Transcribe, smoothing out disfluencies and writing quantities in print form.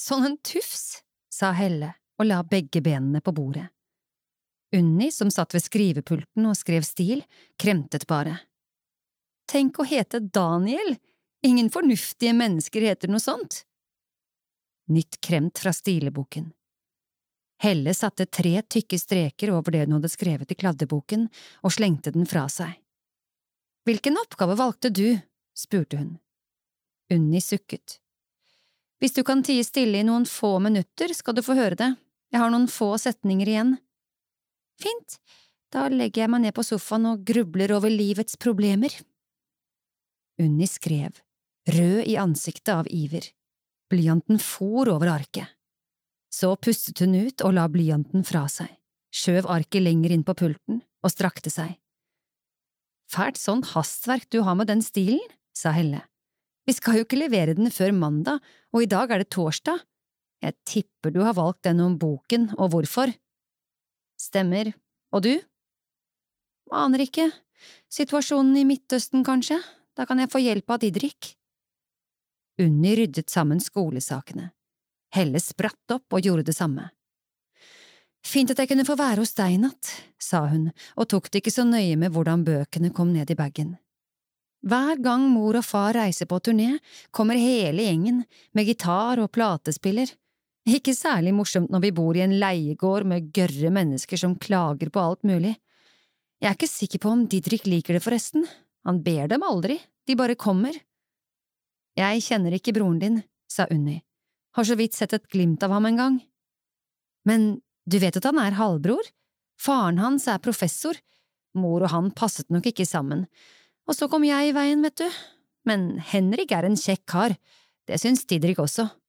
Sånn en tufs, sa Helle og la begge benene på bordet. Unni, som satt ved skrivepulten og skrev stil, kremtet bare. Tenk å hete Daniel! Ingen fornuftige mennesker heter noe sånt. Nytt kremt fra stileboken. Helle satte 3 tykke streker over det hun hadde skrevet i kladdeboken og slengte den fra seg. Hvilken oppgave valgte du? Spurte hun. Unni sukket. Hvis du kan tie stille i noen få minutter, skal du få høre det. Jeg har noen få setninger igjen. Fint, da legger jeg meg ned på sofaen og grubler over livets problemer. Unni skrev, rød i ansiktet av iver. Blyanten for over arket. Så pustet hun ut og la blyanten fra seg, skjøv arket lenger inn på pulten og strakte seg. Fælt sånt hastverk du har med den stilen, sa Helle. Vi skal jo ikke levere den før mandag, og i dag det torsdag. Jeg tipper du har valgt den om boken, og hvorfor? Stemmer. Og du? Aner ikke. Situasjonen i Midtøsten, kanskje? Da kan jeg få hjelp av Didrik. Unni ryddet sammen skolesakene. Helle spratt opp og gjorde det samme. Fint at jeg kunne få være hos deg i natt, sa hun, og tok det ikke så nøye med hvordan bøkene kom ned i bagen. Hver gang mor og far reiser på turné, kommer hele gjengen, med gitar og platespiller. Ikke særlig morsomt når vi bor i en leiegård med gørre mennesker som klager på alt mulig. Jeg ikke sikker på om Didrik liker det forresten. Han ber dem aldri, de bare kommer. Jeg kjenner ikke broren din, sa Unni. Har så vidt sett et glimt av ham en gang. Men du vet at han halvbror? Faren hans professor. Mor og han passet nok ikke sammen. Og så kom jeg i veien, vet du. Men Henrik en kjekk kar. Det syns Didrik også.